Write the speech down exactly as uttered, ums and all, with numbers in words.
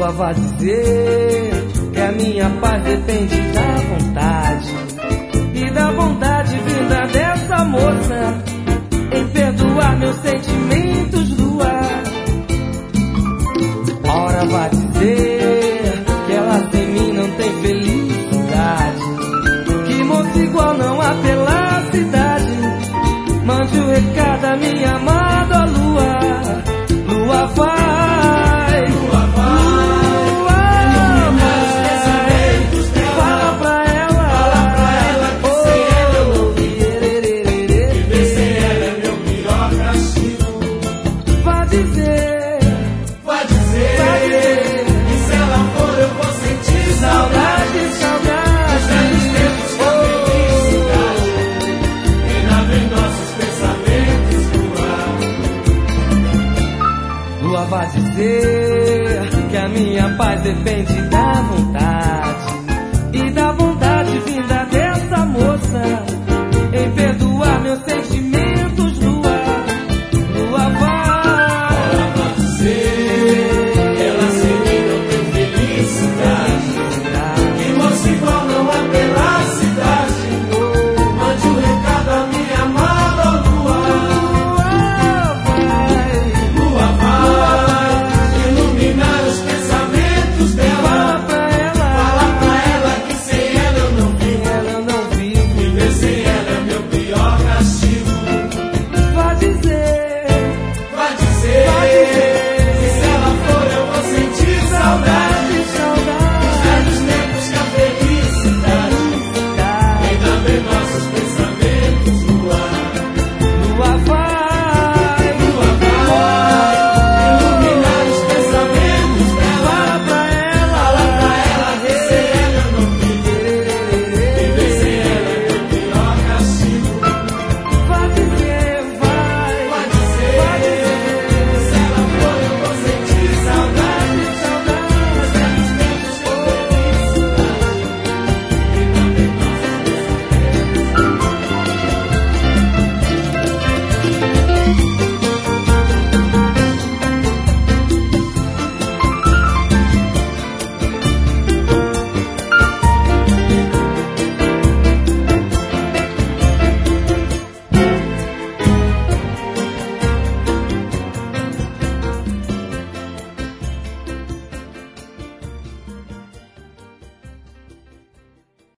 Lua, vá dizer que a minha paz depende da vontade e da vontade vinda dessa moça em perdoar meus sentimentos, Lua. Ora, vá dizer que ela sem mim não tem felicidade, que moço igual não há pela cidade. Mande o recado à minha amada Lua. Lua, vai, Lua, vai, Lua, vai. Fala pra ela, fala pra ela que oh, sem ela eu não vivo. Viver sem ela é meu pior castigo. Vá dizer, vá dizer, vá dizer que se ela for eu vou sentir saudade, saudade. Velhos tempos com felicidade, ainda vem nossos pensamentos voar. Lua, vá dizer que a minha paz depende